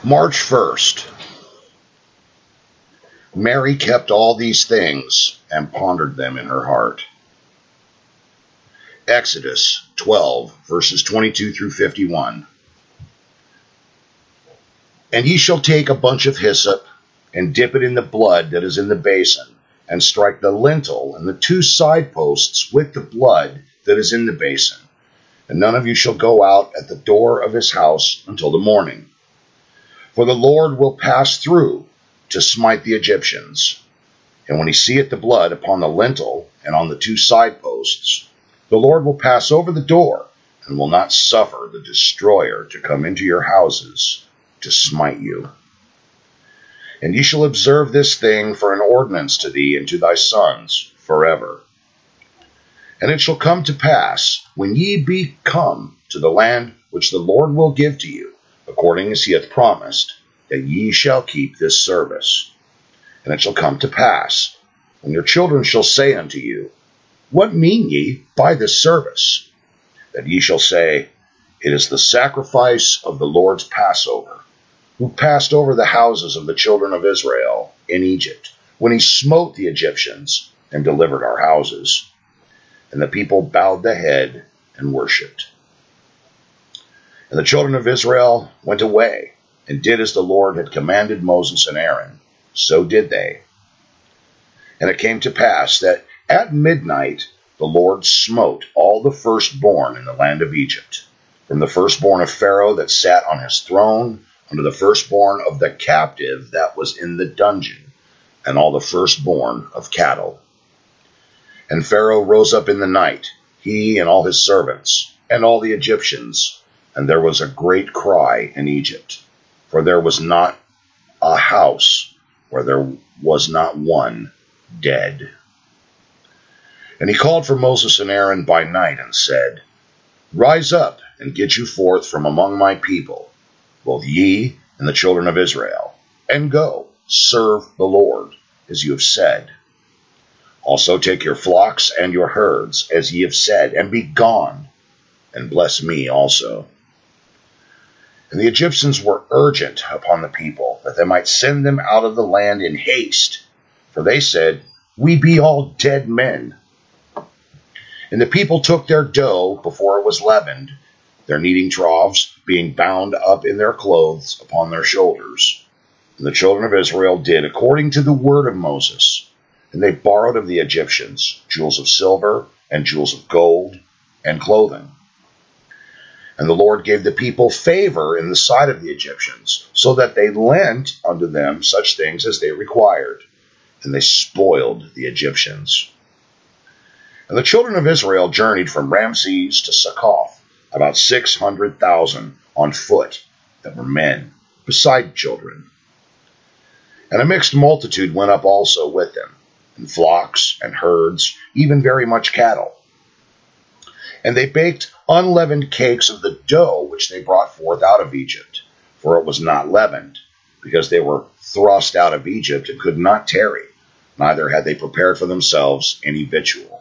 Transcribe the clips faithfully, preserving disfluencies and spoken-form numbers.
March first. Mary kept all these things and pondered them in her heart. Exodus twelve, verses twenty-two through fifty-one. And ye shall take a bunch of hyssop, and dip it in the blood that is in the basin, and strike the lintel and the two side posts with the blood that is in the basin. And none of you shall go out at the door of his house until the morning. For the Lord will pass through to smite the Egyptians. And when he seeth the blood upon the lintel and on the two side posts, the Lord will pass over the door, and will not suffer the destroyer to come into your houses to smite you. And ye shall observe this thing for an ordinance to thee and to thy sons forever. And it shall come to pass, when ye be come to the land which the Lord will give to you, according as he hath promised, that ye shall keep this service. And it shall come to pass, when your children shall say unto you, What mean ye by this service? That ye shall say, It is the sacrifice of the Lord's Passover, who passed over the houses of the children of Israel in Egypt, when he smote the Egyptians and delivered our houses. And the people bowed the head and worshipped. And the children of Israel went away, and did as the Lord had commanded Moses and Aaron. So did they. And it came to pass that at midnight the Lord smote all the firstborn in the land of Egypt, from the firstborn of Pharaoh that sat on his throne, unto the firstborn of the captive that was in the dungeon, and all the firstborn of cattle. And Pharaoh rose up in the night, he and all his servants, and all the Egyptians, and there was a great cry in Egypt, for there was not a house where there was not one dead. And he called for Moses and Aaron by night, and said, Rise up, and get you forth from among my people, both ye and the children of Israel, and go, serve the Lord, as you have said. Also take your flocks and your herds, as ye have said, and be gone, and bless me also. And the Egyptians were urgent upon the people, that they might send them out of the land in haste. For they said, We be all dead men. And the people took their dough before it was leavened, their kneading troughs being bound up in their clothes upon their shoulders. And the children of Israel did according to the word of Moses. And they borrowed of the Egyptians jewels of silver and jewels of gold and clothing. And the Lord gave the people favor in the sight of the Egyptians, so that they lent unto them such things as they required. And they spoiled the Egyptians. And the children of Israel journeyed from Ramses to Succoth, about six hundred thousand on foot that were men, beside children. And a mixed multitude went up also with them, and flocks and herds, even very much cattle. And they baked unleavened cakes of the dough which they brought forth out of Egypt, for it was not leavened, because they were thrust out of Egypt and could not tarry, neither had they prepared for themselves any victual.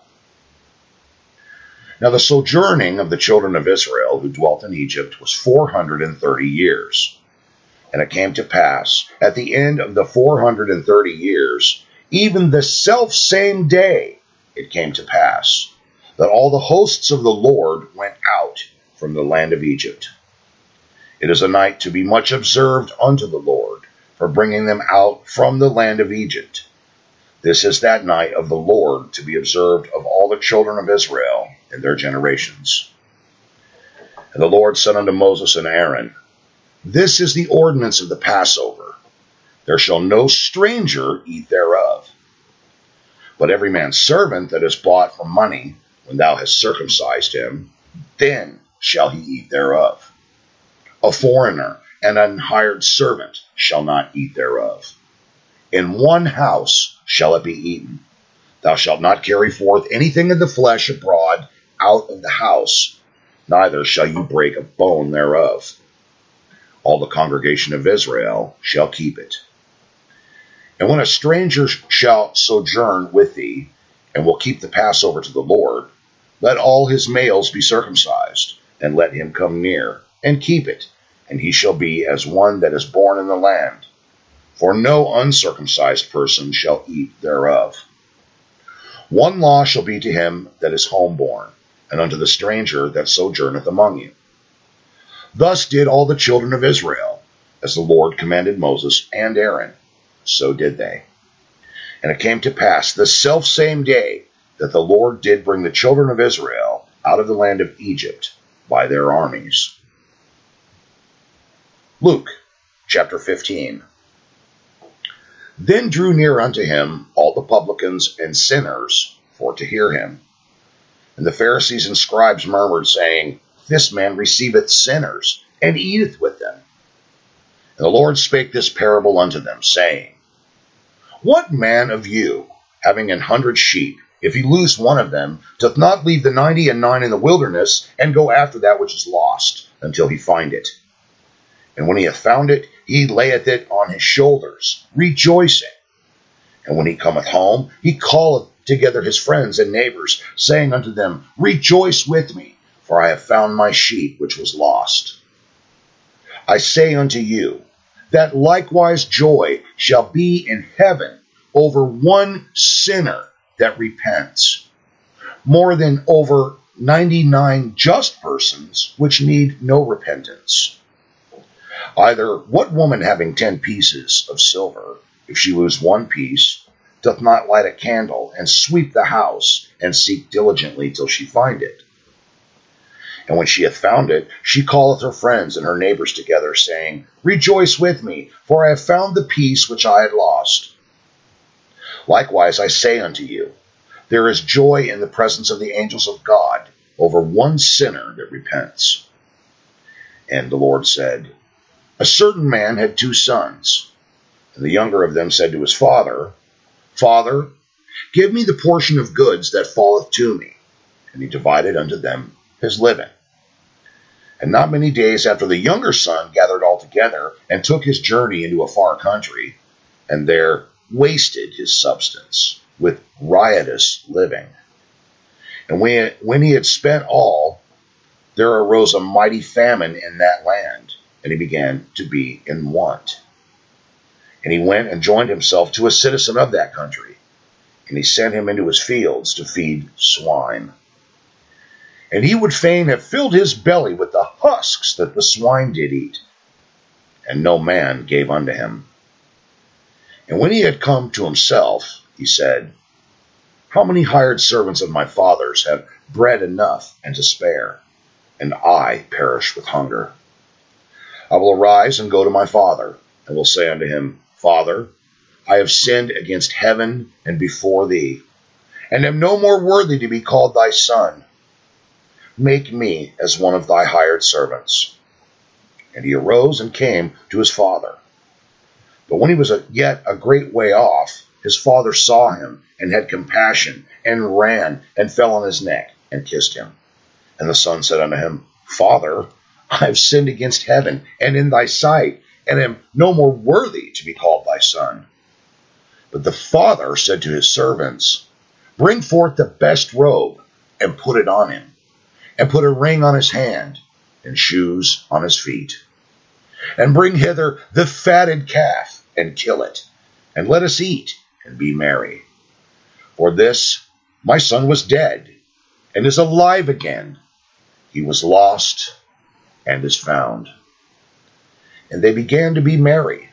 Now the sojourning of the children of Israel who dwelt in Egypt was four hundred and thirty years. And it came to pass, at the end of the four hundred and thirty years, even the selfsame day it came to pass, that all the hosts of the Lord went out from the land of Egypt. It is a night to be much observed unto the Lord, for bringing them out from the land of Egypt. This is that night of the Lord to be observed of all the children of Israel in their generations. And the Lord said unto Moses and Aaron, This is the ordinance of the Passover. There shall no stranger eat thereof. But every man's servant that is bought for money, when thou hast circumcised him, then shall he eat thereof. A foreigner and an hired servant shall not eat thereof. In one house shall it be eaten. Thou shalt not carry forth anything of the flesh abroad out of the house, neither shall you break a bone thereof. All the congregation of Israel shall keep it. And when a stranger shall sojourn with thee, and will keep the Passover to the Lord, let all his males be circumcised, and let him come near, and keep it, and he shall be as one that is born in the land. For no uncircumcised person shall eat thereof. One law shall be to him that is homeborn, and unto the stranger that sojourneth among you. Thus did all the children of Israel, as the Lord commanded Moses and Aaron, so did they. And it came to pass the selfsame day that the Lord did bring the children of Israel out of the land of Egypt by their armies. Luke chapter fifteen. Then drew near unto him all the publicans and sinners for to hear him. And the Pharisees and scribes murmured, saying, This man receiveth sinners, and eateth with them. And the Lord spake this parable unto them, saying, What man of you, having an hundred sheep, if he lose one of them, doth not leave the ninety and nine in the wilderness, and go after that which is lost, until he find it? And when he hath found it, he layeth it on his shoulders, rejoicing. And when he cometh home, he calleth together his friends and neighbors, saying unto them, Rejoice with me, for I have found my sheep which was lost. I say unto you, that likewise joy shall be in heaven over one sinner that repents, more than over ninety-nine just persons which need no repentance. Either what woman having ten pieces of silver, if she lose one piece, doth not light a candle, and sweep the house, and seek diligently till she find it? And when she hath found it, she calleth her friends and her neighbors together, saying, Rejoice with me, for I have found the piece which I had lost. Likewise I say unto you, there is joy in the presence of the angels of God over one sinner that repents. And the Lord said, A certain man had two sons, and the younger of them said to his father, Father, give me the portion of goods that falleth to me. And he divided unto them his living. And not many days after, the younger son gathered all together, and took his journey into a far country, and there wasted his substance with riotous living. And when, when he had spent all, there arose a mighty famine in that land, and he began to be in want. And he went and joined himself to a citizen of that country, and he sent him into his fields to feed swine. And he would fain have filled his belly with the husks that the swine did eat, and no man gave unto him. And when he had come to himself, he said, How many hired servants of my father's have bread enough and to spare, and I perish with hunger? I will arise and go to my father, and will say unto him, Father, I have sinned against heaven and before thee, and am no more worthy to be called thy son. Make me as one of thy hired servants. And he arose and came to his father. But when he was a, yet a great way off, his father saw him, and had compassion, and ran, and fell on his neck, and kissed him. And the son said unto him, Father, I have sinned against heaven, and in thy sight, and am no more worthy to be called thy son. But the father said to his servants, Bring forth the best robe, and put it on him, and put a ring on his hand, and shoes on his feet. And bring hither the fatted calf, and kill it, and let us eat, and be merry. For this my son was dead, and is alive again. He was lost, and is found. And they began to be merry.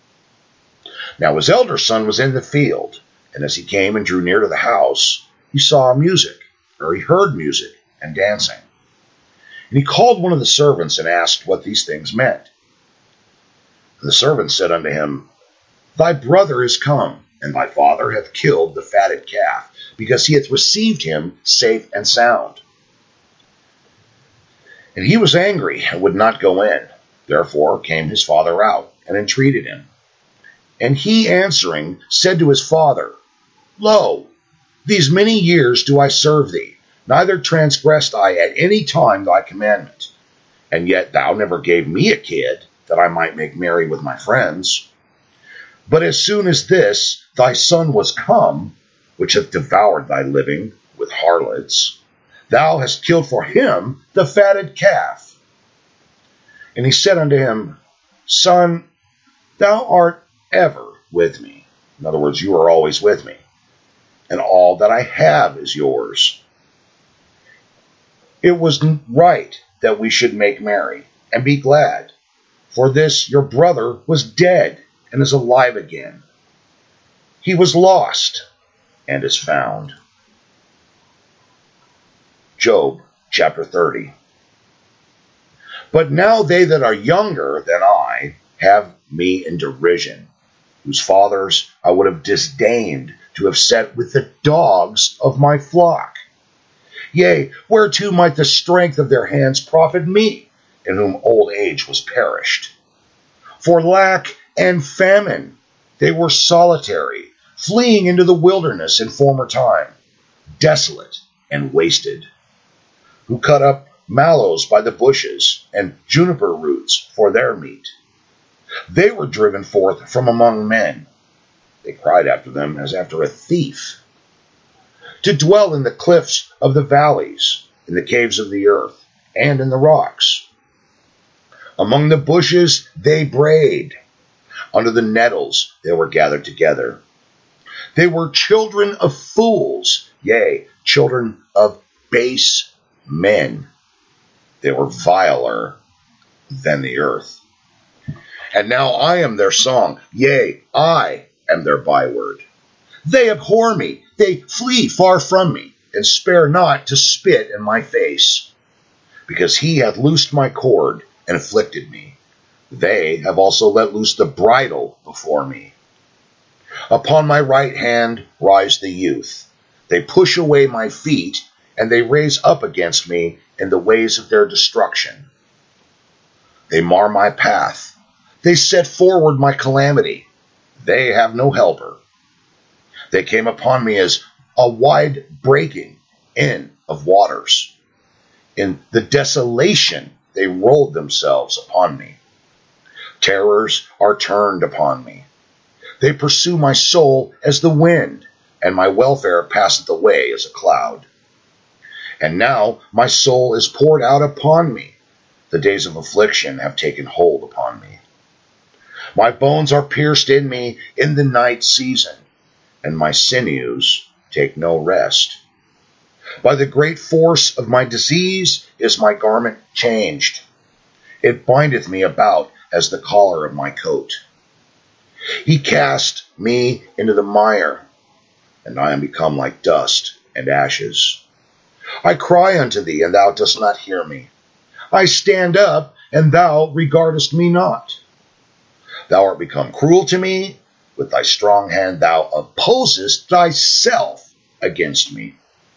Now his elder son was in the field, and as he came and drew near to the house, he saw music, or he heard music, and dancing. And he called one of the servants, and asked what these things meant. And the servant said unto him, Thy brother is come, and thy father hath killed the fatted calf, because he hath received him safe and sound. And he was angry, and would not go in. Therefore came his father out, and entreated him. And he answering said to his father, Lo, these many years do I serve thee, neither transgressed I at any time thy commandment. And yet thou never gave me a kid, that I might make merry with my friends. But as soon as this thy son was come, which hath devoured thy living with harlots, thou hast killed for him the fatted calf. And he said unto him, Son, thou art ever with me. In other words, you are always with me, and all that I have is yours. It was right that we should make merry and be glad, for this your brother was dead and is alive again. He was lost and is found. Job chapter thirty. But now they that are younger than I have me in derision, whose fathers I would have disdained to have set with the dogs of my flock. Yea, whereto might the strength of their hands profit me, in whom old age was perished? For lack and famine they were solitary, fleeing into the wilderness in former time, desolate and wasted, who cut up mallows by the bushes, and juniper roots for their meat. They were driven forth from among men. They cried after them as after a thief. To dwell in the cliffs of the valleys, in the caves of the earth, and in the rocks. Among the bushes they brayed. Under the nettles they were gathered together. They were children of fools, yea, children of base men. They were viler than the earth. And now I am their song, yea, I am their byword. They abhor me, they flee far from me, and spare not to spit in my face. Because he hath loosed my cord and afflicted me. They have also let loose the bridle before me. Upon my right hand rise the youth. They push away my feet, and they raise up against me in the ways of their destruction. They mar my path. They set forward my calamity. They have no helper. They came upon me as a wide breaking in of waters. In the desolation they rolled themselves upon me. Terrors are turned upon me. They pursue my soul as the wind, and my welfare passeth away as a cloud. And now my soul is poured out upon me. The days of affliction have taken hold upon me. My bones are pierced in me in the night season, and my sinews take no rest. By the great force of my disease is my garment changed. It bindeth me about as the collar of my coat. He cast me into the mire, and I am become like dust and ashes. I cry unto thee, and thou dost not hear me. I stand up, and thou regardest me not. Thou art become cruel to me. With thy strong hand thou opposest thyself against me.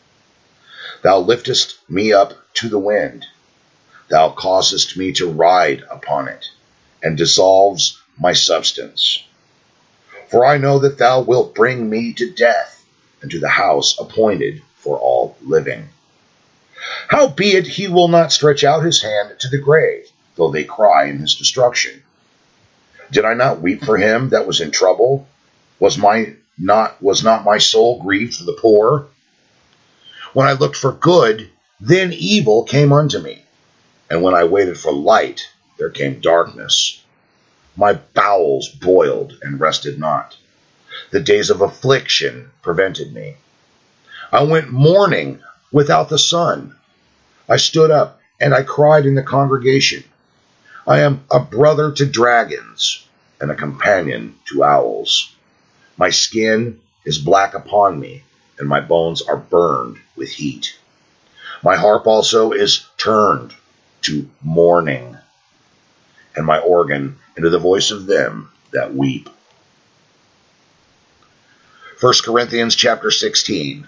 Thou liftest me up to the wind. Thou causest me to ride upon it, and dissolves my substance. For I know that thou wilt bring me to death, and to the house appointed for all living. Howbeit he will not stretch out his hand to the grave, though they cry in his destruction. Did I not weep for him that was in trouble? Was my not was not my soul grieved for the poor? When I looked for good, then evil came unto me, and when I waited for light, there came darkness. My bowels boiled and rested not. The days of affliction prevented me. I went mourning without the sun. I stood up, and I cried in the congregation. I am a brother to dragons, and a companion to owls. My skin is black upon me, and my bones are burned with heat. My harp also is turned to mourning, and my organ into the voice of them that weep. First Corinthians chapter sixteen.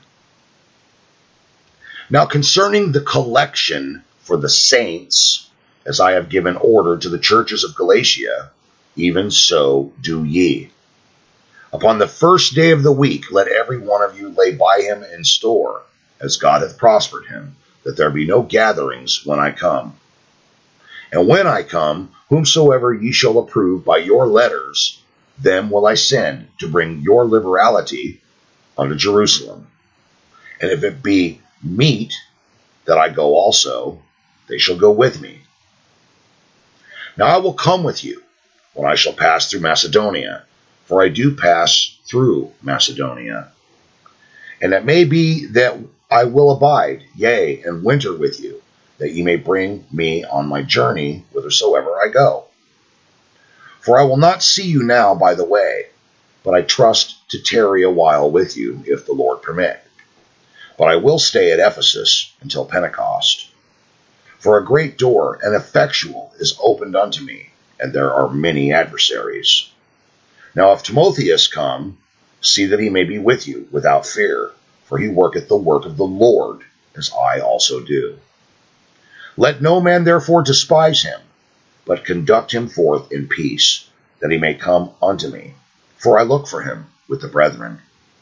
Now concerning the collection for the saints, as I have given order to the churches of Galatia, even so do ye. Upon the first day of the week let every one of you lay by him in store, as God hath prospered him, that there be no gatherings when I come. And when I come, whomsoever ye shall approve by your letters, them will I send to bring your liberality unto Jerusalem. And if it be meet that I go also, they shall go with me. Now I will come with you when I shall pass through Macedonia, for I do pass through Macedonia. And it may be that I will abide, yea, and winter with you, that ye may bring me on my journey whithersoever I go. For I will not see you now by the way, but I trust to tarry a while with you, if the Lord permit. But I will stay at Ephesus until Pentecost. For a great door, and effectual, is opened unto me, and there are many adversaries. Now if Timotheus come, see that he may be with you without fear, for he worketh the work of the Lord, as I also do. Let no man therefore despise him, but conduct him forth in peace, that he may come unto me, for I look for him with the brethren.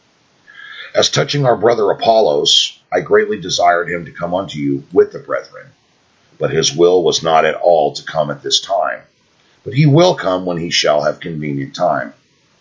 As touching our brother Apollos, I greatly desired him to come unto you with the brethren, but his will was not at all to come at this time, but he will come when he shall have convenient time.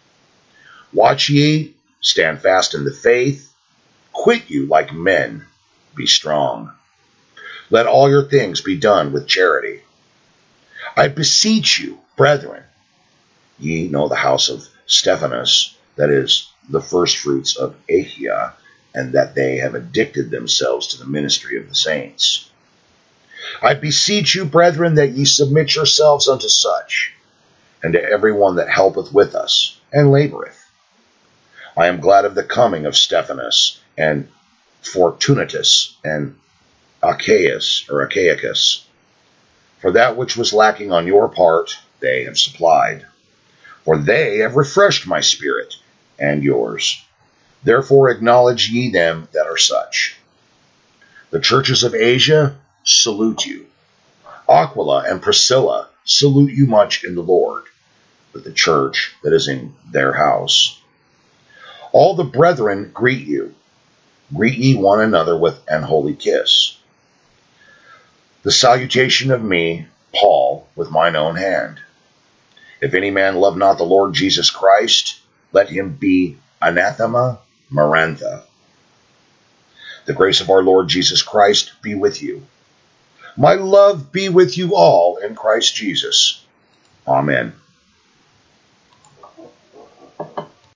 Watch ye, stand fast in the faith, quit you like men, be strong. Let all your things be done with charity. I beseech you, brethren, ye know the house of Stephanas, that is, the firstfruits of Achaia, and that they have addicted themselves to the ministry of the saints. I beseech you, brethren, that ye submit yourselves unto such, and to every one that helpeth with us, and laboreth. I am glad of the coming of Stephanas, and Fortunatus, and Achaeus, or Achaicus. For that which was lacking on your part, they have supplied. For they have refreshed my spirit, and yours. Therefore acknowledge ye them that are such. The churches of Asia salute you. Aquila and Priscilla salute you much in the Lord, with the church that is in their house. All the brethren greet you. Greet ye one another with an holy kiss. The salutation of me, Paul, with mine own hand. If any man love not the Lord Jesus Christ, let him be anathema marantha. The grace of our Lord Jesus Christ be with you. My love be with you all in Christ Jesus. Amen.